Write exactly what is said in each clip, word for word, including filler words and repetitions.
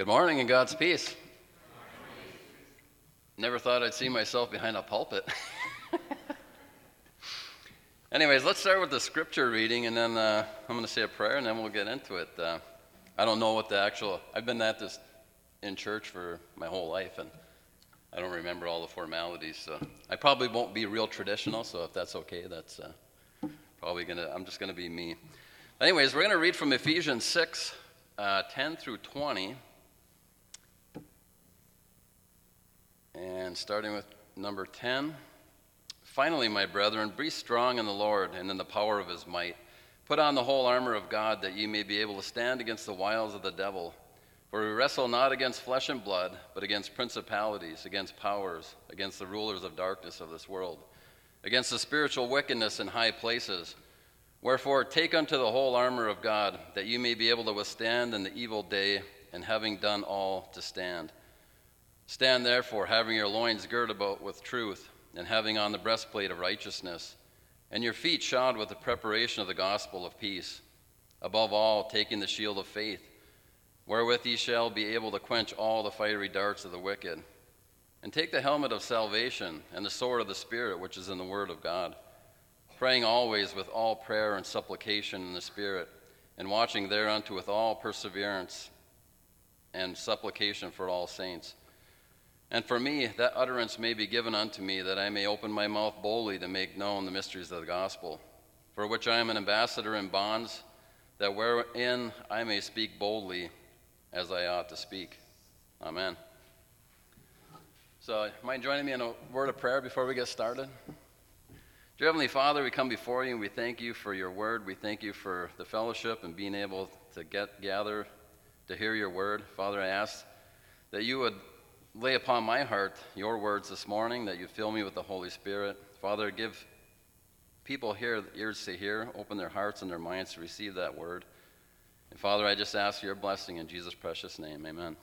Good morning and God's peace. Never thought I'd see myself behind a pulpit. Anyways, let's start with the scripture reading, and then uh, I'm going to say a prayer, and then we'll get into it. Uh, I don't know what the actual, I've been at this in church for my whole life, and I don't remember all the formalities, so I probably won't be real traditional, so if that's okay, that's uh, probably going to, I'm just going to be me. Anyways, we're going to read from Ephesians six, uh, ten through twenty. And starting with number ten, finally, my brethren, be strong in the Lord and in the power of his might. Put on the whole armor of God, that ye may be able to stand against the wiles of the devil. For we wrestle not against flesh and blood, but against principalities, against powers, against the rulers of darkness of this world, against the spiritual wickedness in high places. Wherefore take unto the whole armor of God, that ye may be able to withstand in the evil day, and having done all, to stand. Stand therefore, having your loins girt about with truth, and having on the breastplate of righteousness, and your feet shod with the preparation of the gospel of peace. Above all, taking the shield of faith, wherewith ye shall be able to quench all the fiery darts of the wicked. And take the helmet of salvation, and the sword of the Spirit, which is in the word of God, praying always with all prayer and supplication in the Spirit, and watching thereunto with all perseverance and supplication for all saints. And for me, that utterance may be given unto me, that I may open my mouth boldly to make known the mysteries of the gospel, for which I am an ambassador in bonds, that wherein I may speak boldly as I ought to speak. Amen. So, mind joining me in a word of prayer before we get started? Dear Heavenly Father, we come before you and we thank you for your word. We thank you for the fellowship and being able to get gather to hear your word. Father, I ask that you would lay upon my heart your words this morning, that you fill me with the Holy Spirit. Father, give people here ears to hear, open their hearts and their minds to receive that word. And Father, I just ask your blessing in Jesus' precious name. Amen.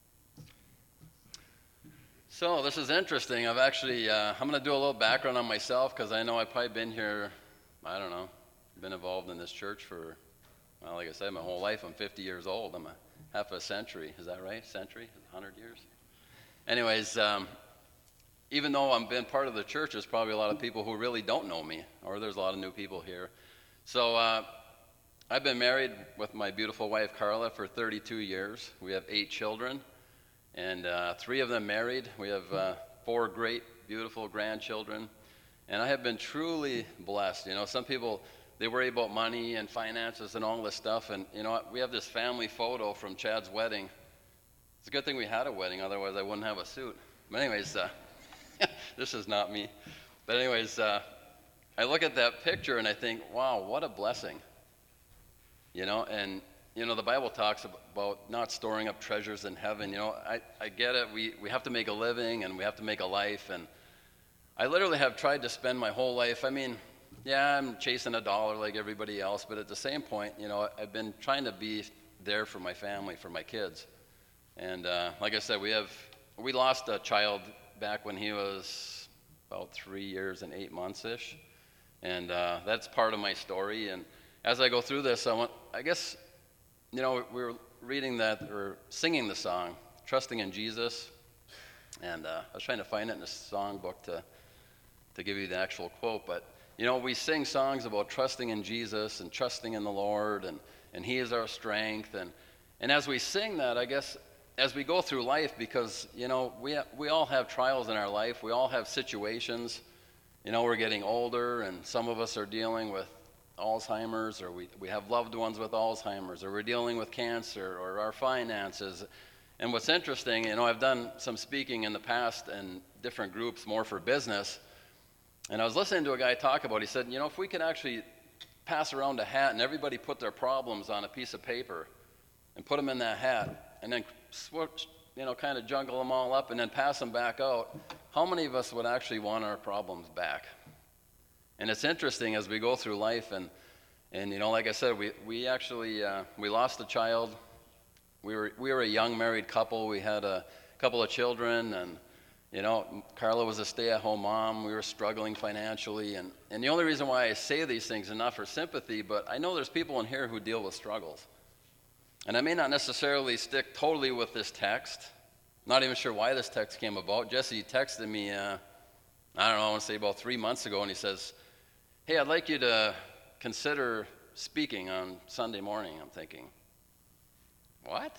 So this is interesting. I've actually, uh, I'm going to do a little background on myself, because I know I've probably been here, I don't know, been involved in this church for, well, like I said, my whole life. I'm fifty years old. I'm a half a century. Is that right? Century? one hundred years? Anyways, um, even though I've been part of the church, there's probably a lot of people who really don't know me, or there's a lot of new people here. So uh, I've been married with my beautiful wife, Carla, for thirty-two years. We have eight children, and uh, three of them married. We have uh, four great, beautiful grandchildren, and I have been truly blessed. You know, some people, they worry about money and finances and all this stuff, and you know, we have this family photo from Chad's wedding. It's a good thing we had a wedding, otherwise I wouldn't have a suit. But anyways, uh, this is not me. But anyways, uh, I look at that picture and I think, wow, what a blessing. You know, and, you know, the Bible talks about not storing up treasures in heaven. You know, I, I get it. We, we have to make a living and we have to make a life. And I literally have tried to spend my whole life. I mean, yeah, I'm chasing a dollar like everybody else. But at the same point, you know, I've been trying to be there for my family, for my kids. And uh, like I said, we have we lost a child back when he was about three years and eight months-ish. And uh, that's part of my story. And as I go through this, I want, I guess, you know, we were reading that, or singing the song, Trusting in Jesus. And uh, I was trying to find it in the songbook to, to give you the actual quote. But, you know, we sing songs about trusting in Jesus and trusting in the Lord, and, and he is our strength. And, and as we sing that, I guess, as we go through life, because, you know, we ha- we all have trials in our life. We all have situations. You know, we're getting older, and some of us are dealing with Alzheimer's, or we, we have loved ones with Alzheimer's, or we're dealing with cancer, or our finances. And what's interesting, you know, I've done some speaking in the past in different groups, more for business, and I was listening to a guy talk about, he said, you know, if we could actually pass around a hat and everybody put their problems on a piece of paper and put them in that hat, and then switch, you know, kind of juggle them all up and then pass them back out, how many of us would actually want our problems back? And it's interesting as we go through life, and, and you know, like I said, we, we actually, uh, we lost a child. We were, we were a young married couple. We had a couple of children, and, you know, Carla was a stay-at-home mom. We were struggling financially, and, and the only reason why I say these things is not for sympathy, but I know there's people in here who deal with struggles. And I may not necessarily stick totally with this text. Not even sure why this text came about. Jesse texted me, uh, I don't know, I want to say about three months ago, and he says, hey, I'd like you to consider speaking on Sunday morning. I'm thinking, what?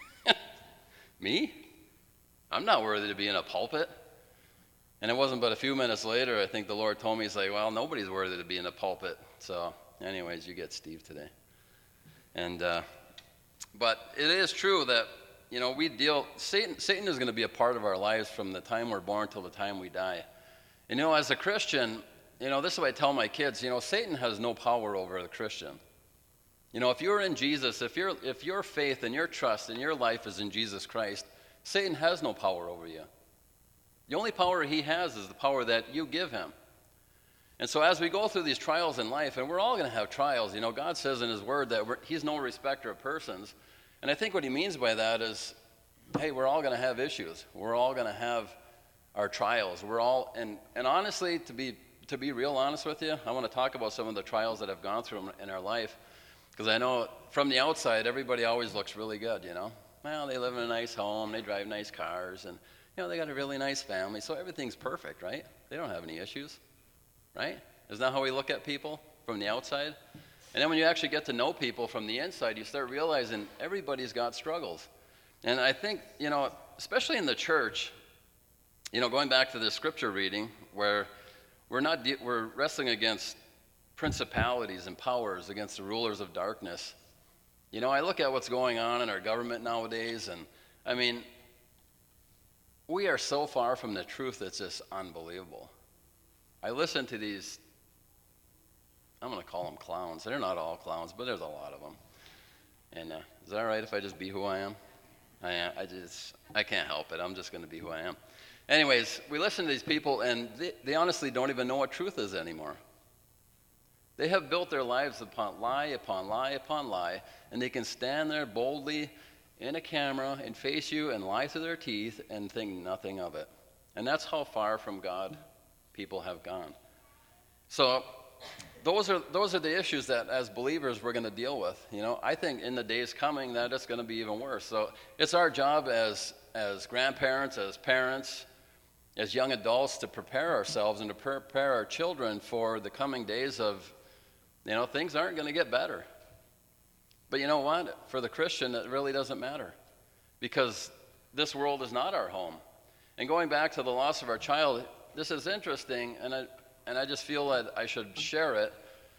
Me? I'm not worthy to be in a pulpit. And it wasn't but a few minutes later, I think the Lord told me, he's like, well, nobody's worthy to be in a pulpit. So anyways, you get Steve today. And, uh, but it is true that, you know, we deal, Satan, Satan is going to be a part of our lives from the time we're born till the time we die. And, you know, as a Christian, you know, this is what I tell my kids, you know, Satan has no power over the Christian. You know, if you're in Jesus, if, you're, if your faith and your trust and your life is in Jesus Christ, Satan has no power over you. The only power he has is the power that you give him. And so as we go through these trials in life, and we're all going to have trials, you know, God says in his word that we're, he's no respecter of persons. And I think what he means by that is, hey, we're all going to have issues. We're all going to have our trials. We're all, and, and honestly, to be, to be real honest with you, I want to talk about some of the trials that I've gone through in our life. Because I know from the outside, everybody always looks really good, you know. Well, they live in a nice home, they drive nice cars, and, you know, they got a really nice family, so everything's perfect, right? They don't have any issues, right? Isn't that how we look at people from the outside? And then when you actually get to know people from the inside, you start realizing everybody's got struggles. And I think, you know, especially in the church, you know, going back to the scripture reading, where we're not de- we're wrestling against principalities and powers, against the rulers of darkness. You know, I look at what's going on in our government nowadays, and I mean, we are so far from the truth, it's just unbelievable. I listen to these, I'm going to call them clowns. They're not all clowns, but there's a lot of them. And uh, is that all right if I just be who I am? I am. I just, I can't help it. I'm just going to be who I am. Anyways, we listen to these people, and they, they honestly don't even know what truth is anymore. They have built their lives upon lie, upon lie, upon lie, and they can stand there boldly in a camera and face you and lie through their teeth and think nothing of it. And that's how far from God people have gone. So those are those are the issues that as believers we're going to deal with. You know, I think in the days coming that it's going to be even worse. So it's our job as as grandparents, as parents, as young adults to prepare ourselves and to prepare our children for the coming days of, you know, things aren't going to get better. But you know what? For the Christian, it really doesn't matter, because this world is not our home. And going back to the loss of our child, this is interesting, and I, and I just feel that I should share it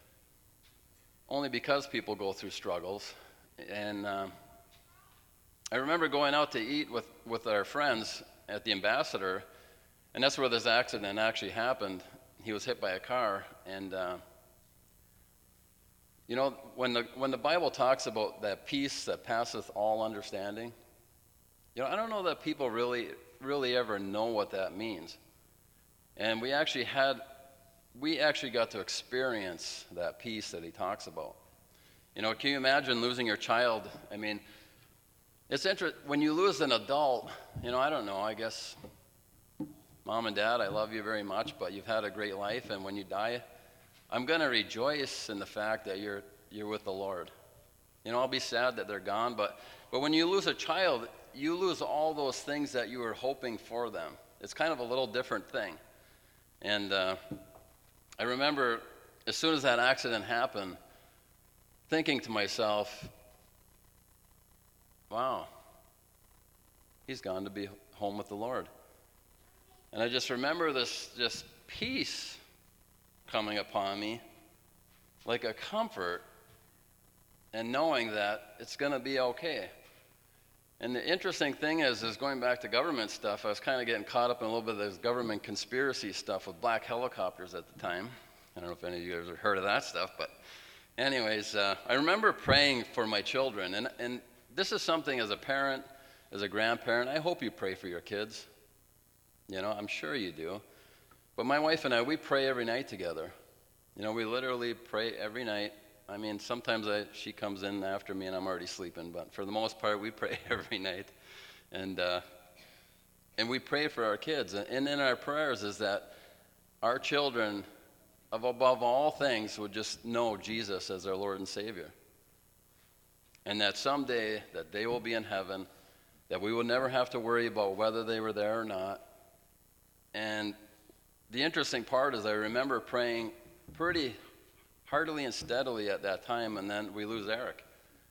only because people go through struggles. And uh, I remember going out to eat with, with our friends at the Ambassador, and that's where this accident actually happened. He was hit by a car, and uh, you know, when the when the Bible talks about that peace that passeth all understanding, you know, I don't know that people really really ever know what that means. And we actually had we actually got to experience that peace that he talks about. You know, can you imagine losing your child? I mean, it's interesting when you lose an adult. You know, I don't know. I guess, Mom and Dad, I love you very much, but you've had a great life, and when you die, I'm going to rejoice in the fact that you're you're with the Lord. You know, I'll be sad that they're gone, but, but when you lose a child, you lose all those things that you were hoping for them. It's kind of a little different thing. And uh, I remember as soon as that accident happened, thinking to myself, wow, he's gone to be home with the Lord. And I just remember this just peace coming upon me, like a comfort, and knowing that it's going to be okay. And the interesting thing is, is going back to government stuff, I was kind of getting caught up in a little bit of this government conspiracy stuff with black helicopters at the time. I don't know if any of you guys have heard of that stuff, but anyways, uh, I remember praying for my children, and, and this is something as a parent, as a grandparent, I hope you pray for your kids. You know, I'm sure you do. But my wife and I, we pray every night together. You know, we literally pray every night. I mean, sometimes I, she comes in after me and I'm already sleeping, but for the most part, we pray every night. And uh, and we pray for our kids. And in our prayers is that our children, above all things, would just know Jesus as their Lord and Savior. and that someday that they will be in heaven, that we will never have to worry about whether they were there or not. And the interesting part is I remember praying pretty heartily and steadily at that time, and then we lose Eric.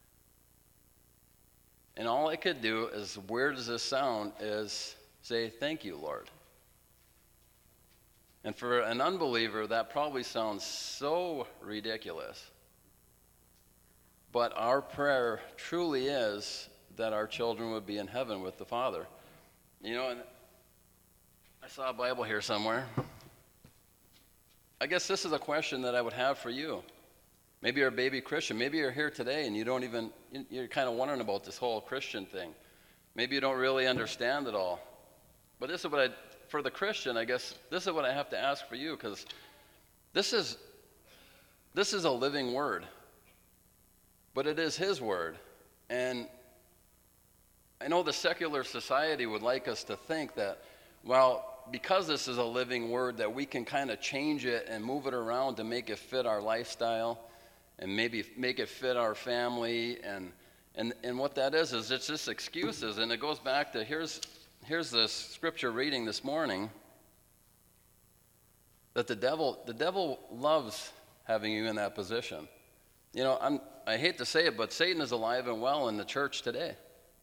And all I could do, as weird as this sound, is say, thank you, Lord. And for an unbeliever, that probably sounds so ridiculous. But our prayer truly is that our children would be in heaven with the Father. You know, and I saw a Bible here somewhere. I guess this is a question that I would have for you. Maybe you're a baby Christian. Maybe you're here today and you don't even, you're kind of wondering about this whole Christian thing. Maybe you don't really understand it all. But this is what I, for the Christian, I guess, this is what I have to ask for you, because this is, this is a living word. But it is his word. And I know the secular society would like us to think that, well, because this is a living word, that we can kind of change it and move it around to make it fit our lifestyle and maybe make it fit our family. And and, and what that is, is it's just excuses. And it goes back to, here's, here's this scripture reading this morning, that the devil, the devil loves having you in that position. You know, I'm, I hate to say it, but Satan is alive and well in the church today.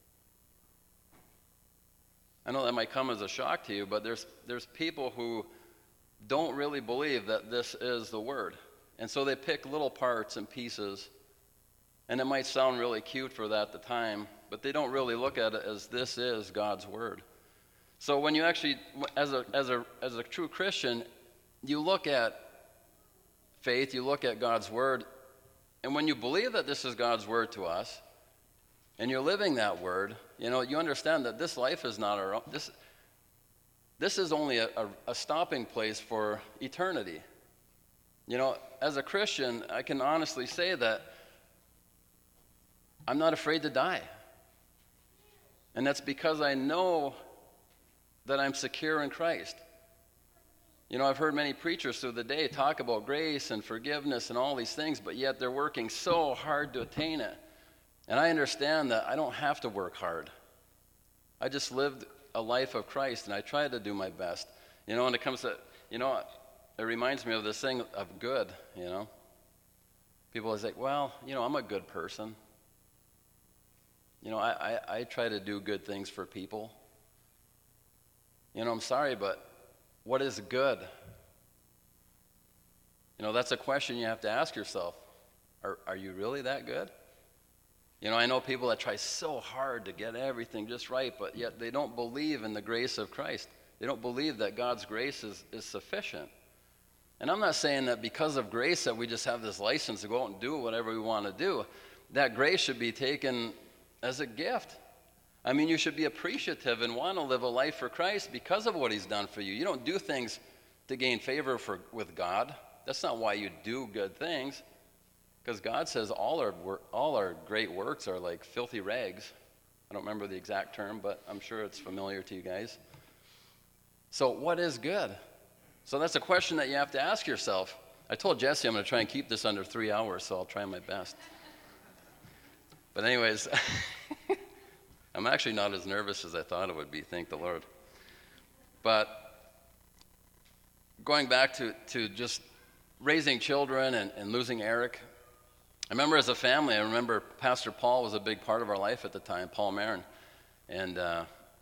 I know that might come as a shock to you, but there's there's people who don't really believe that this is the word. And so they pick little parts and pieces, and it might sound really cute for that at the time, but they don't really look at it as this is God's word. So when you actually, as a as a as a true Christian, you look at faith, you look at God's word, and when you believe that this is God's word to us, and you're living that word, you know, you understand that this life is not our own. This, this is only a, a, a stopping place for eternity. You know, as a Christian, I can honestly say that I'm not afraid to die. And that's because I know that I'm secure in Christ. You know, I've heard many preachers through the day talk about grace and forgiveness and all these things, but yet they're working so hard to attain it. And I understand that I don't have to work hard. I just lived a life of Christ, and I try to do my best. You know, when it comes to, you know, it reminds me of this thing of good, you know. People always like, well, you know, I'm a good person. You know, I, I, I try to do good things for people. You know, I'm sorry, but what is good? You know, that's a question you have to ask yourself. Are, are you really that good? You know, I know people that try so hard to get everything just right, but yet they don't believe in the grace of Christ. They don't believe that God's grace is, is sufficient. And I'm not saying that because of grace that we just have this license to go out and do whatever we want to do. That grace should be taken as a gift. I mean, you should be appreciative and want to live a life for Christ because of what he's done for you. You don't do things to gain favor for, with God. That's not why you do good things. Because God says all our wor- all our great works are like filthy rags. I don't remember the exact term, but I'm sure it's familiar to you guys. So what is good? So that's a question that you have to ask yourself. I told Jesse I'm going to try and keep this under three hours, so I'll try my best. But anyways, I'm actually not as nervous as I thought it would be, thank the Lord. But going back to, to just raising children and, and losing Eric, I remember as a family, I remember Pastor Paul was a big part of our life at the time, Paul Marin. And uh,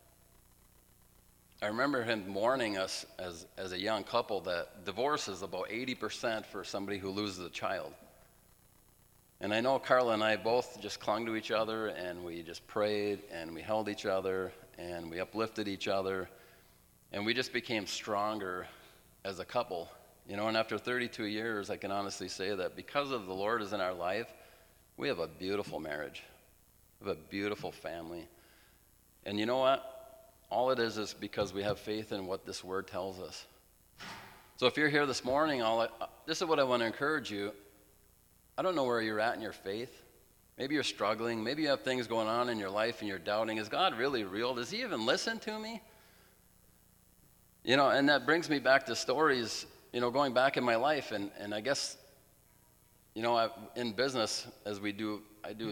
I remember him warning us as, as a young couple that divorce is about eighty percent for somebody who loses a child. And I know Carla and I both just clung to each other, and we just prayed, and we held each other, and we uplifted each other, and we just became stronger as a couple. You know, and after thirty-two years, I can honestly say that because of the Lord is in our life, we have a beautiful marriage. We have a beautiful family. And you know what? All it is is because we have faith in what this word tells us. So if you're here this morning, all I, this is what I want to encourage you. I don't know where you're at in your faith. Maybe you're struggling. Maybe you have things going on in your life and you're doubting, is God really real? Does he even listen to me? You know, and that brings me back to stories, you know, going back in my life, and, and I guess, you know, I, in business, as we do, I do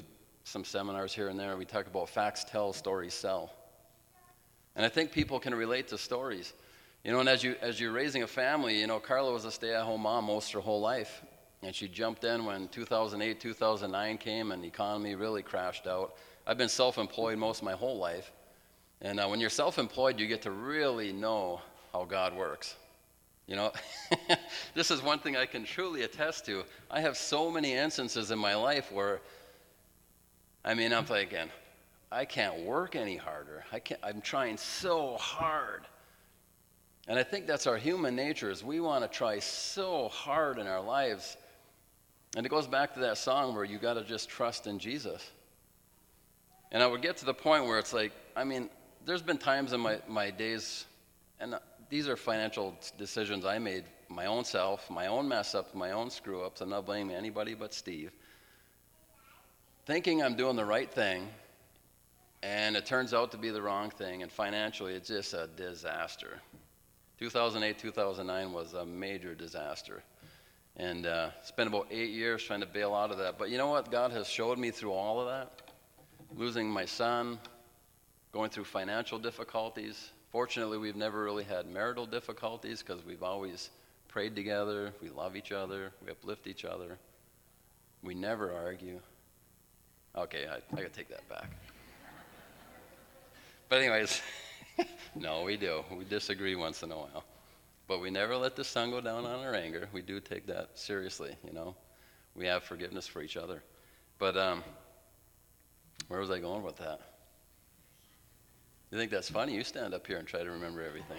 some seminars here and there. We talk about facts tell, stories sell. And I think people can relate to stories. You know, and as, you, as you're raising a family, you know, Carla was a stay-at-home mom most of her whole life. And she jumped in when two thousand eight, two thousand nine came and the economy really crashed out. I've been self-employed most of my whole life. And uh, when you're self-employed, you get to really know how God works. You know, this is one thing I can truly attest to. I have so many instances in my life where, I mean, I'm thinking, I can't work any harder. I can't, I'm trying so hard. And I think that's our human nature, is we want to try so hard in our lives. And it goes back to that song where you got to just trust in Jesus. And I would get to the point where it's like, I mean, there's been times in my, my days, and these are financial decisions I made, my own self, my own mess ups, my own screw ups. I'm not blaming anybody but Steve. Thinking I'm doing the right thing, and it turns out to be the wrong thing, and financially it's just a disaster. two thousand eight, two thousand nine was a major disaster. And uh, spent about eight years trying to bail out of that. But you know what? God has showed me through all of that. Losing my son, going through financial difficulties. Fortunately, we've never really had marital difficulties because we've always prayed together. We love each other. We uplift each other. We never argue. Okay, I, I gotta take that back. But anyways, no, we do. We disagree once in a while. But we never let the sun go down on our anger. We do take that seriously, you know. We have forgiveness for each other. But um, where was I going with that? You think that's funny? You stand up here and try to remember everything.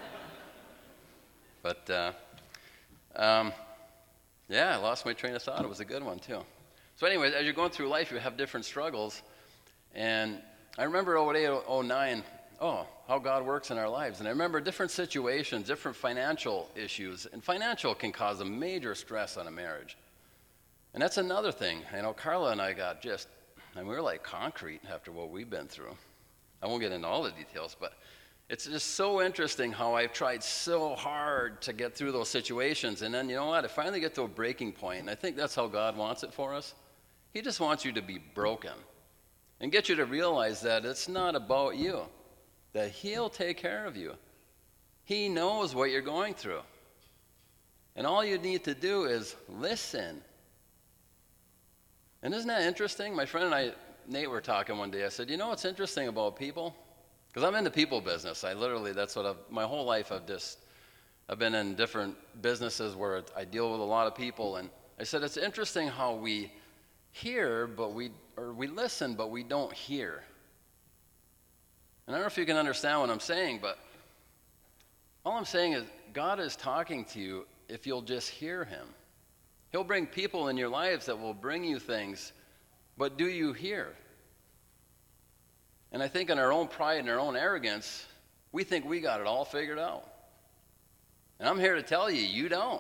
But, uh, um, yeah, I lost my train of thought. It was a good one, too. So anyways, as you're going through life, you have different struggles. And I remember oh eight, oh nine, oh, how God works in our lives. And I remember different situations, different financial issues. And financial can cause a major stress on a marriage. And that's another thing. You know, Carla and I got just, I mean, we were like concrete after what we've been through. I won't get into all the details, but it's just so interesting how I've tried so hard to get through those situations. And then, you know what? I finally get to a breaking point, and I think that's how God wants it for us. He just wants you to be broken and get you to realize that it's not about you, that He'll take care of you. He knows what you're going through. And all you need to do is listen. And isn't that interesting? My friend and I, Nate, were talking one day. I said, you know what's interesting about people? Because I'm in the people business. I literally, that's what I've, my whole life I've just, I've been in different businesses where I deal with a lot of people. And I said, it's interesting how we hear, but we, or we listen, but we don't hear. And I don't know if you can understand what I'm saying, but all I'm saying is God is talking to you if you'll just hear Him. He'll bring people in your lives that will bring you things, but do you hear? And I think in our own pride and our own arrogance, we think we got it all figured out. And I'm here to tell you, you don't.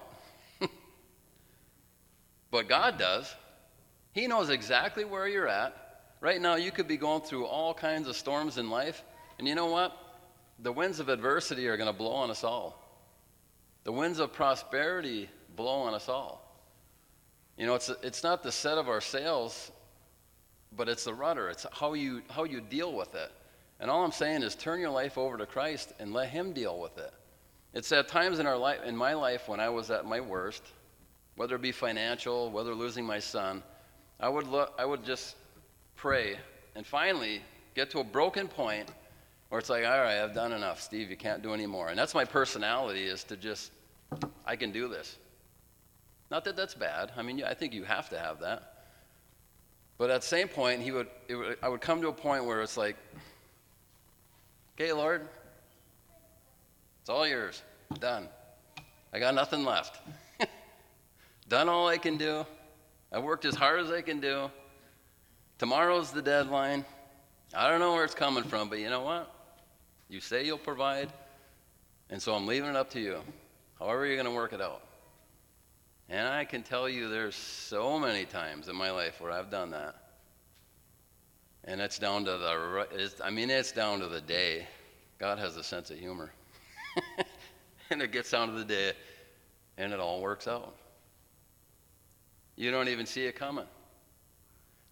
But God does. He knows exactly where you're at. Right now, you could be going through all kinds of storms in life. And you know what? The winds of adversity are going to blow on us all. The winds of prosperity blow on us all. You know, it's, it's not the set of our sails, but it's the rudder. It's how you, how you deal with it. And all I'm saying is turn your life over to Christ and let Him deal with it. It's at times in our life, in my life when I was at my worst, whether it be financial, whether losing my son, I would look, I would just pray and finally get to a broken point where it's like, all right, I've done enough, Steve, you can't do any more. And that's my personality, is to just, I can do this. Not that that's bad. I mean, I think you have to have that. But at the same point, he would, it would, I would come to a point where it's like, okay, Lord, it's all yours. Done. I got nothing left. Done all I can do. I worked as hard as I can do. Tomorrow's the deadline. I don't know where it's coming from, but you know what? You say you'll provide, and so I'm leaving it up to you. However you're going to work it out. And I can tell you there's so many times in my life where I've done that. And it's down to the, it's, I mean, it's down to the day. God has a sense of humor. And it gets down to the day, and it all works out. You don't even see it coming.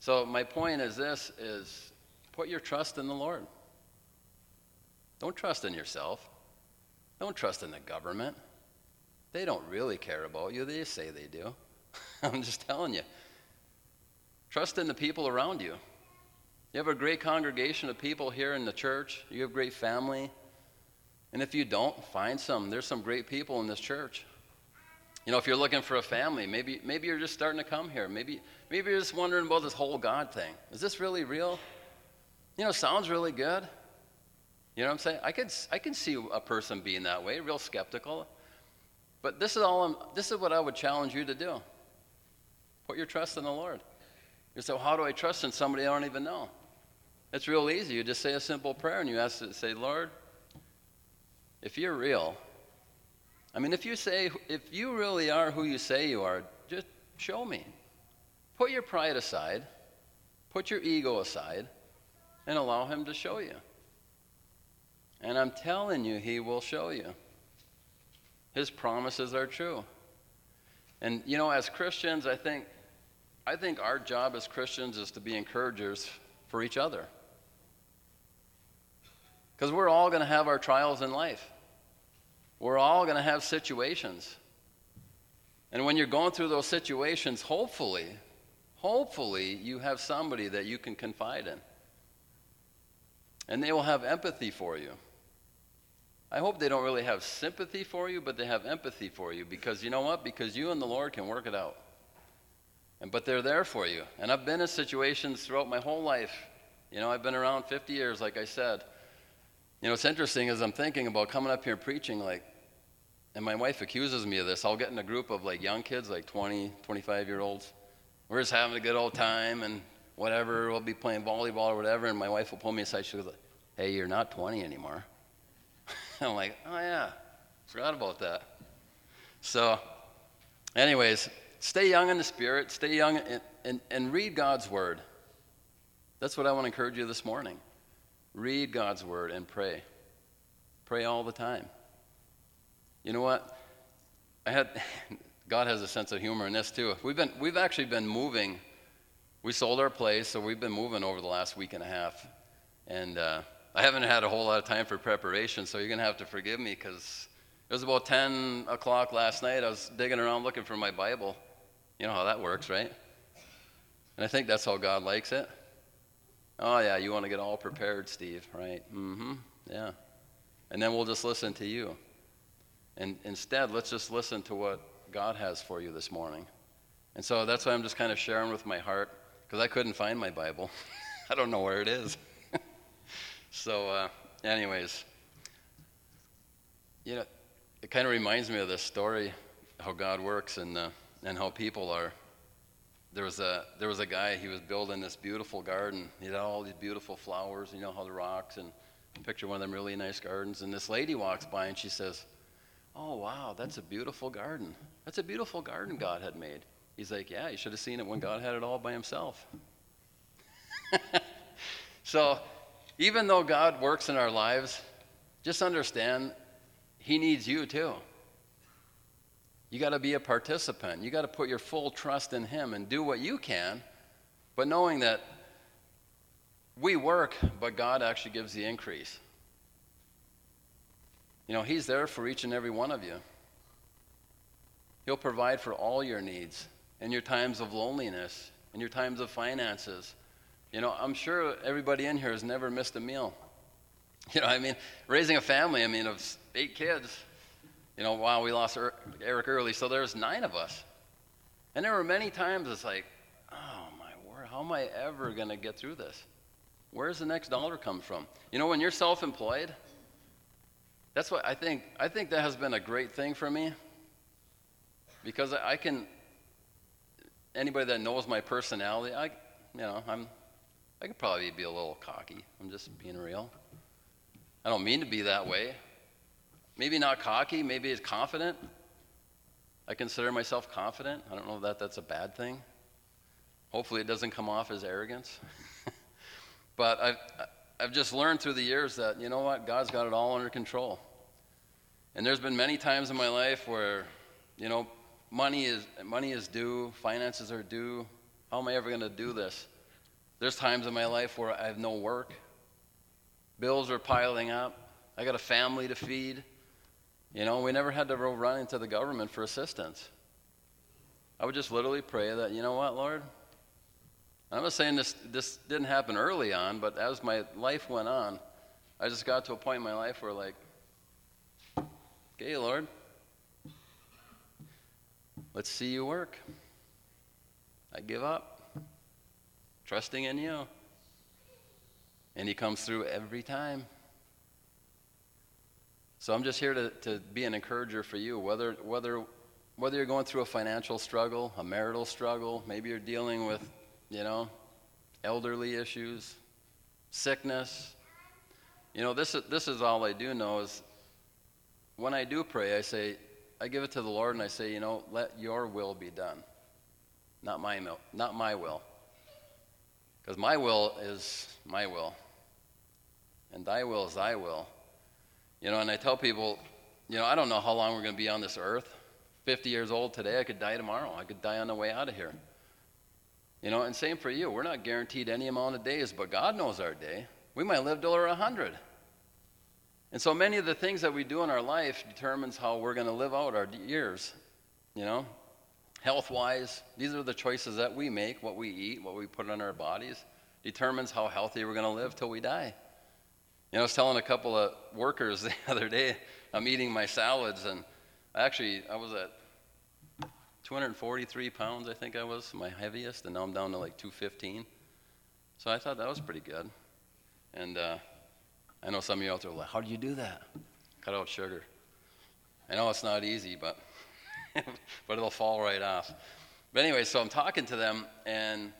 So my point is this, is put your trust in the Lord. Don't trust in yourself. Don't trust in the government. They don't really care about you. They say they do. I'm just telling you. Trust in the people around you. You have a great congregation of people here in the church. You have great family. And if you don't, find some. There's some great people in this church. You know, if you're looking for a family, maybe maybe you're just starting to come here. Maybe maybe you're just wondering about this whole God thing. Is this really real? You know, sounds really good. You know what I'm saying? I could I can see a person being that way, real skeptical. But this is all I'm, this is what I would challenge you to do. Put your trust in the Lord. You say, well, how do I trust in somebody I don't even know? It's real easy. You just say a simple prayer and you ask to say, Lord, if you're real, I mean, if you say, if you really are who you say you are, just show me. Put your pride aside, put your ego aside, and allow him to show you. And I'm telling you, he will show you. His promises are true. And, you know, as Christians, I think, I think our job as Christians is to be encouragers for each other. Because we're all going to have our trials in life. We're all going to have situations. And when you're going through those situations, hopefully, hopefully you have somebody that you can confide in. And they will have empathy for you. I hope they don't really have sympathy for you, but they have empathy for you. Because you know what? Because you and the Lord can work it out. And but they're there for you. And I've been in situations throughout my whole life. You know, I've been around fifty years, like I said. You know, what's interesting is I'm thinking about coming up here and preaching, like, and my wife accuses me of this. I'll get in a group of, like, young kids, like twenty, twenty-five-year-olds. We're just having a good old time and whatever. We'll be playing volleyball or whatever, and my wife will pull me aside. She goes, hey, you're not twenty anymore. I'm like, oh, yeah, forgot about that. So, anyways, stay young in the Spirit. Stay young and, and, and read God's Word. That's what I want to encourage you this morning. Read God's Word and pray. Pray all the time. You know what? I had God has a sense of humor in this too. We've been we've actually been moving. We sold our place, so we've been moving over the last week and a half, and uh, I haven't had a whole lot of time for preparation. So you're gonna have to forgive me because it was about ten o'clock last night. I was digging around looking for my Bible. You know how that works, right? And I think that's how God likes it. Oh, yeah, you want to get all prepared, Steve, right? Mm-hmm, yeah. And then we'll just listen to you. And instead, let's just listen to what God has for you this morning. And so that's why I'm just kind of sharing with my heart, because I couldn't find my Bible. I don't know where it is. so uh, anyways, you know, it kind of reminds me of this story, how God works and, uh, and how people are. There was a there was a guy, he was building this beautiful garden. He had all these beautiful flowers, you know, how the rocks, and picture one of them really nice gardens. And this lady walks by and she says, oh, wow, that's a beautiful garden. That's a beautiful garden God had made. He's like, yeah, you should have seen it when God had it all by himself. So even though God works in our lives, just understand he needs you too. You got to be a participant. You got to put your full trust in him and do what you can, but knowing that we work, but God actually gives the increase. You know, he's there for each and every one of you. He'll provide for all your needs in your times of loneliness, in your times of finances. You know, I'm sure everybody in here has never missed a meal. You know, I mean, raising a family, I mean, of eight kids. You know, wow, we lost Eric early, so there's nine of us. And there were many times it's like, oh my word, how am I ever going to get through this? Where's the next dollar come from? You know, when you're self-employed, that's what I think, I think that has been a great thing for me. Because I can, anybody that knows my personality, I, you know, I'm, I could probably be a little cocky. I'm just being real. I don't mean to be that way. Maybe not cocky, maybe it's confident. I consider myself confident. I don't know that that's a bad thing. Hopefully it doesn't come off as arrogance. But I've, I've just learned through the years that, you know what, God's got it all under control. And there's been many times in my life where, you know, money is money is due, finances are due. How am I ever going to do this? There's times in my life where I have no work. Bills are piling up. I got a family to feed. You know, we never had to go run into the government for assistance. I would just literally pray that, you know what, Lord? I'm not saying this, this didn't happen early on, but as my life went on, I just got to a point in my life where, like, okay, Lord, let's see you work. I give up, trusting in you. And he comes through every time. So I'm just here to, to be an encourager for you, whether, whether, whether you're going through a financial struggle, a marital struggle, maybe you're dealing with, you know, elderly issues, sickness. You know, this is, this is all I do know is when I do pray, I say, I give it to the Lord and I say, you know, let your will be done, not my, not my will. Because my will is my will, and thy will is thy will. You know, and I tell people, you know, I don't know how long we're going to be on this earth. fifty years old today, I could die tomorrow. I could die on the way out of here. You know, and same for you. We're not guaranteed any amount of days, but God knows our day. We might live till we're one hundred. And so many of the things that we do in our life determines how we're going to live out our years, you know. Health-wise, these are the choices that we make, what we eat, what we put in our bodies, determines how healthy we're going to live till we die. You know, I was telling a couple of workers the other day, I'm eating my salads, and actually, I was at two hundred forty-three pounds, I think I was, my heaviest, and now I'm down to like two fifteen. So I thought that was pretty good. And uh, I know some of you out there are like, how do you do that? Cut out sugar. I know it's not easy, but... but it'll fall right off. But anyway, so I'm talking to them, and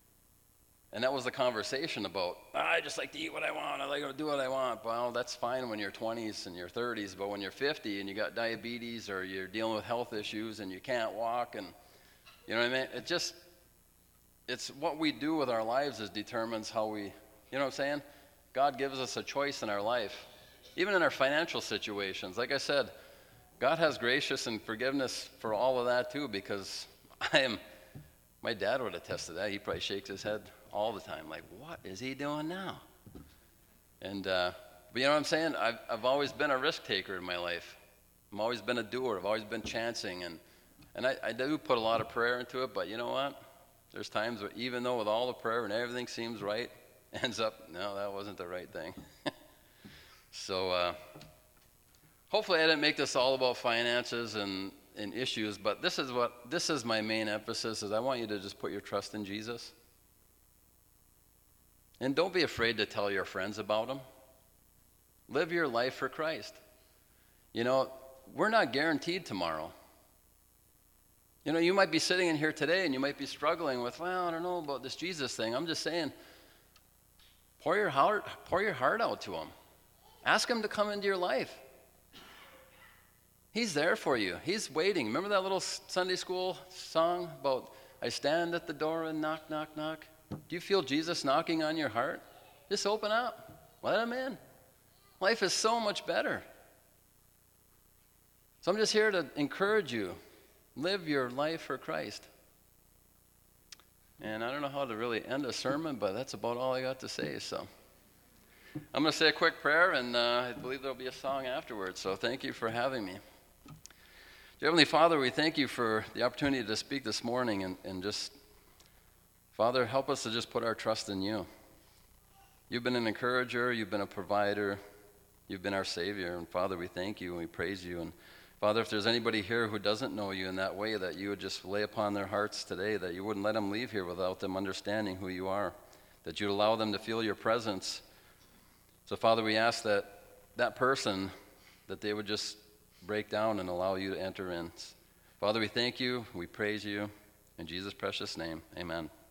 and that was the conversation about, ah, I just like to eat what I want, I like to do what I want. Well, that's fine when you're twenties and your thirties, but when you're fifty and you got diabetes or you're dealing with health issues and you can't walk, and you know what I mean? It just, it's what we do with our lives is determines how we, you know what I'm saying? God gives us a choice in our life, even in our financial situations. Like I said, God has gracious and forgiveness for all of that too, because I am, my dad would attest to that. He probably shakes his head all the time, like, what is he doing now? And, uh, but you know what I'm saying? I've, I've always been a risk taker in my life. I've always been a doer. I've always been chancing. And, and I, I do put a lot of prayer into it, but you know what? There's times where even though with all the prayer and everything seems right, ends up, no, that wasn't the right thing. so, uh, Hopefully I didn't make this all about finances and, and issues, but this is what this is my main emphasis is I want you to just put your trust in Jesus. And don't be afraid to tell your friends about him. Live your life for Christ. You know, we're not guaranteed tomorrow. You know, you might be sitting in here today and you might be struggling with, well, I don't know about this Jesus thing. I'm just saying, pour your heart, pour your heart out to him. Ask him to come into your life. He's there for you. He's waiting. Remember that little Sunday school song about, I stand at the door and knock, knock, knock? Do you feel Jesus knocking on your heart? Just open up. Let him in. Life is so much better. So I'm just here to encourage you. Live your life for Christ. And I don't know how to really end a sermon, but that's about all I got to say. So I'm going to say a quick prayer, and uh, I believe there'll be a song afterwards. So thank you for having me. Dear Heavenly Father, we thank you for the opportunity to speak this morning, and, and just, Father, help us to just put our trust in you. You've been an encourager, you've been a provider, you've been our Savior, and Father, we thank you and we praise you. And Father, if there's anybody here who doesn't know you in that way, that you would just lay upon their hearts today, that you wouldn't let them leave here without them understanding who you are, that you'd allow them to feel your presence. So Father, we ask that that person, that they would just break down and allow you to enter in. Father, we thank you, we praise you. In Jesus' precious name, amen.